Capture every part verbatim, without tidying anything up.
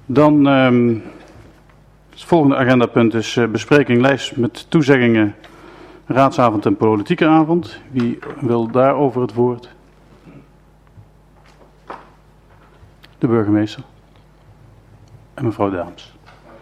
Dan um, het volgende agendapunt is uh, bespreking lijst met toezeggingen, raadsavond en politieke avond. Wie wil daarover het woord? De burgemeester. En mevrouw Daams.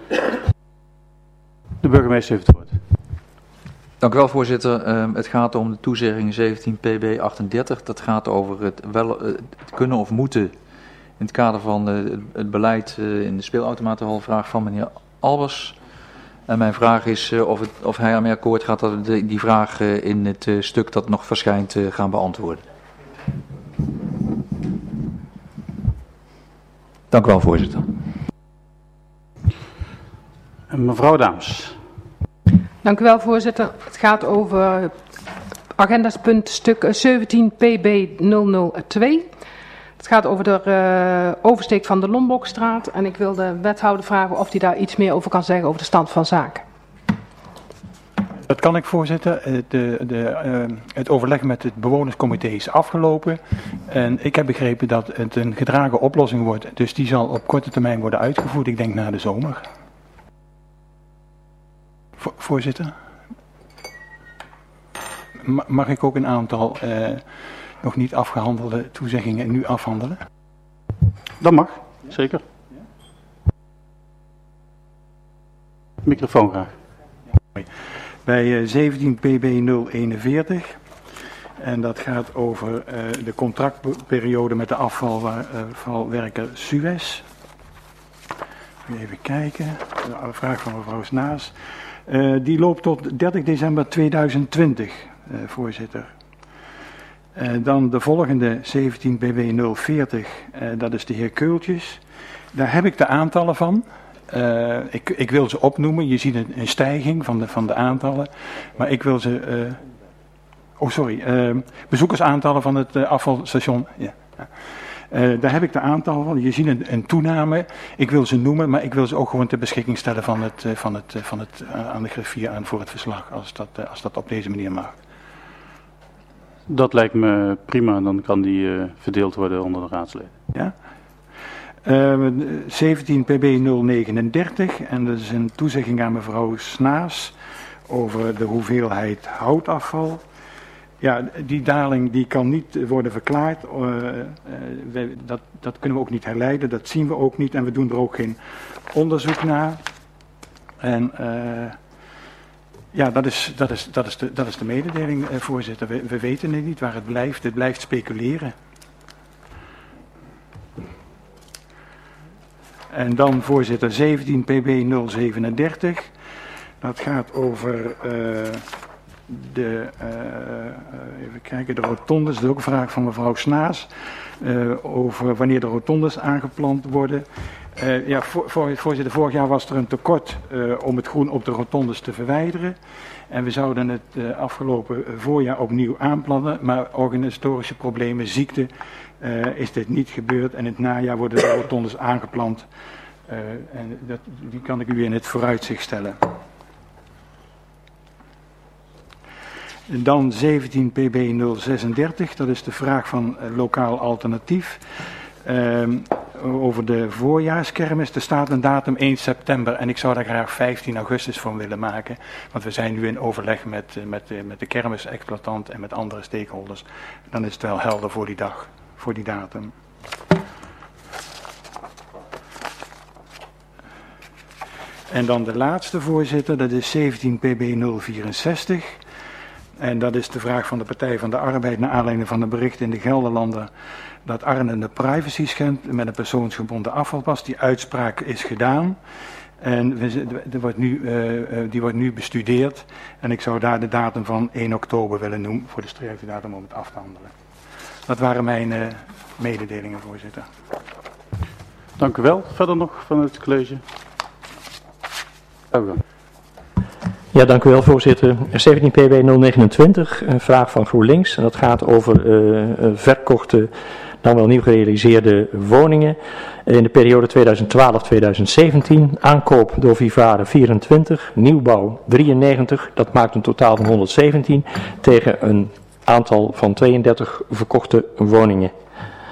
De burgemeester heeft het woord. Dank u wel, voorzitter. Uh, het gaat om de toezegging zeventien P B achtendertig. Dat gaat over het, wel, uh, het kunnen of moeten in het kader van uh, het beleid uh, in de speelautomatenhal. Vraag van meneer Albers. En mijn vraag is uh, of, het, of hij aan mij akkoord gaat dat we de, die vraag uh, in het uh, stuk dat nog verschijnt uh, gaan beantwoorden. Dank u wel, voorzitter. En mevrouw Daams. Dank u wel, voorzitter. Het gaat over agendapunt stuk zeventien P B nul nul twee. Het gaat over de uh, oversteek van de Lombokstraat. En ik wil de wethouder vragen of hij daar iets meer over kan zeggen over de stand van zaken. Dat kan ik, voorzitter. De, de, uh, het overleg met het bewonerscomité is afgelopen. En ik heb begrepen dat het een gedragen oplossing wordt. Dus die zal op korte termijn worden uitgevoerd. Ik denk na de zomer. Vo- voorzitter? Mag ik ook een aantal uh, nog niet afgehandelde toezeggingen nu afhandelen? Dat mag, zeker. Microfoon graag. Bij uh, zeventien P B nul eenenveertig. En dat gaat over uh, de contractperiode met de afvalwerker uh, Suez. Even kijken. De vraag van mevrouw Snaas. Uh, die loopt tot dertig december tweeduizend twintig, uh, voorzitter. Uh, dan de volgende zeventien B B nul veertig, uh, dat is de heer Keultjes. Daar heb ik de aantallen van. Uh, ik, ik wil ze opnoemen. Je ziet een, een stijging van de, van de aantallen. Maar ik wil ze... Uh, oh, sorry. Uh, bezoekersaantallen van het uh, afvalstation. Ja. Uh, daar heb ik de aantallen van. Je ziet een, een toename. Ik wil ze noemen, maar ik wil ze ook gewoon ter beschikking stellen van het, uh, van het, uh, van het, uh, aan de griffier aan voor het verslag. Als dat, uh, als dat op deze manier mag. Dat lijkt me prima. Dan kan die uh, verdeeld worden onder de raadsleden. Ja. Uh, zeventien P B nul negenendertig. En dat is een toezegging aan mevrouw Snaas over de hoeveelheid houtafval. Ja, die daling die kan niet worden verklaard. Uh, uh, wij, dat, dat kunnen we ook niet herleiden. Dat zien we ook niet. En we doen er ook geen onderzoek naar. En uh, ja, dat is, dat, is, dat, is de, dat is de mededeling, uh, voorzitter. We, we weten het niet waar het blijft. Het blijft speculeren. En dan, voorzitter, zeventien P B nul zevenendertig. Dat gaat over uh, de, uh, even kijken, de rotondes. Dat is ook een vraag van mevrouw Snaas. Uh, over wanneer de rotondes aangeplant worden. Uh, ja, voor, voor, voorzitter, vorig jaar was er een tekort uh, om het groen op de rotondes te verwijderen. En we zouden het uh, afgelopen voorjaar opnieuw aanplannen. Maar organisatorische problemen, ziekte, uh, is dit niet gebeurd. En in het najaar worden de rotondes aangeplant. Uh, en dat, die kan ik u in het vooruitzicht stellen. En dan zeventien P B nul zesendertig, dat is de vraag van uh, lokaal alternatief. Uh, over de voorjaarskermis. Er staat een datum één september en ik zou daar graag vijftien augustus voor willen maken. Want we zijn nu in overleg met, met, met de kermisexploitant en met andere stakeholders. Dan is het wel helder voor die dag, voor die datum. En dan de laatste, voorzitter, dat is zeventien P B nul vierenzestig. En dat is de vraag van de Partij van de Arbeid naar aanleiding van de berichten in de Gelderlander dat Arnhem de privacy schendt met een persoonsgebonden afvalpas. Die uitspraak is gedaan en we, de wordt nu, uh, die wordt nu bestudeerd. En ik zou daar de datum van één oktober willen noemen voor de streefdatum om het af te handelen. Dat waren mijn uh, mededelingen, voorzitter. Dank u wel. Verder nog van het college. Dank u wel. Ja, dank u wel, voorzitter. zeventien P B nul negenentwintig, een vraag van GroenLinks. En dat gaat over uh, verkochte, dan wel nieuw gerealiseerde woningen in de periode tweeduizend twaalf tot tweeduizend zeventien. Aankoop door Vivare vierentwintig, nieuwbouw drieënnegentig, dat maakt een totaal van honderdzeventien tegen een aantal van tweeëndertig verkochte woningen.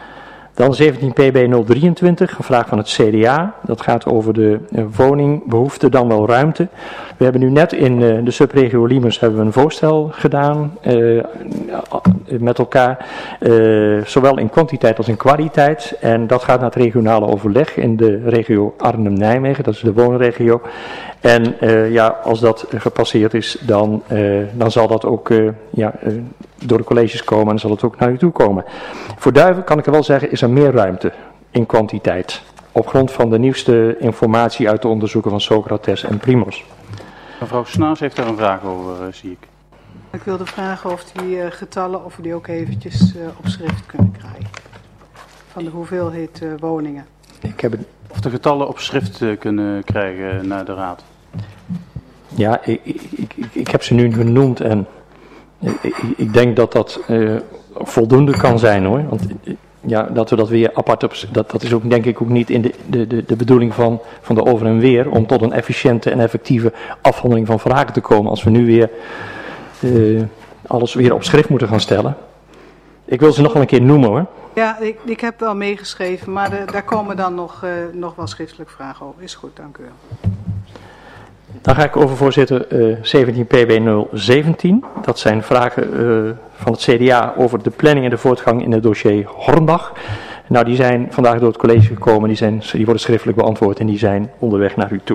Dan zeventien P B nul drieëntwintig, een vraag van het C D A. Dat gaat over de uh, woningbehoefte, dan wel ruimte. We hebben nu net in uh, de subregio Liemers hebben we een voorstel gedaan uh, met elkaar. Uh, zowel in kwantiteit als in kwaliteit. En dat gaat naar het regionale overleg in de regio Arnhem-Nijmegen. Dat is de woonregio. En uh, ja, als dat gepasseerd is, dan, uh, dan zal dat ook uh, ja, uh, door de colleges komen en dan zal het ook naar u toe komen. Voor Duiven kan ik er wel zeggen, is er meer ruimte in kwantiteit. Op grond van de nieuwste informatie uit de onderzoeken van Socrates en Primos. Mevrouw Snaas heeft daar een vraag over, uh, zie ik. Ik wilde vragen of die uh, getallen, of we die ook eventjes uh, op schrift kunnen krijgen. Van de hoeveelheid uh, woningen. Ik heb het... Of de getallen op schrift uh, kunnen krijgen naar de raad. Ja, ik, ik, ik, ik heb ze nu genoemd en ik, ik denk dat dat uh, voldoende kan zijn hoor. Want ja, dat we dat weer apart op, dat, dat is ook denk ik ook niet in de, de, de, de bedoeling van, van de over en weer om tot een efficiënte en effectieve afhandeling van vragen te komen als we nu weer uh, alles weer op schrift moeten gaan stellen. Ik wil ze nog wel een keer noemen hoor. Ja, ik, ik heb wel meegeschreven, maar de, daar komen dan nog, uh, nog wel schriftelijk vragen over. Is goed, dank u wel. Dan ga ik over voorzitter uh, zeventien P B nul zeventien. Dat zijn vragen uh, van het C D A over de planning en de voortgang in het dossier Hornbach. Nou, die zijn vandaag door het college gekomen, die, zijn, die worden schriftelijk beantwoord en die zijn onderweg naar u toe.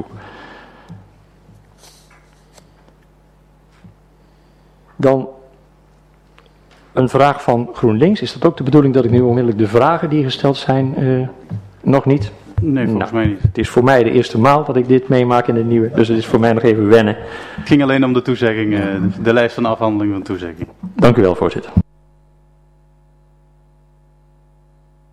Dan een vraag van GroenLinks. Is dat ook de bedoeling dat ik nu onmiddellijk de vragen die gesteld zijn uh, nog niet? Nee, volgens nou, mij niet. Het is voor mij de eerste maal dat ik dit meemaak in de nieuwe, dus het is voor mij nog even wennen. Het ging alleen om de toezegging, uh, de lijst van afhandeling van toezegging. Dank u wel, voorzitter.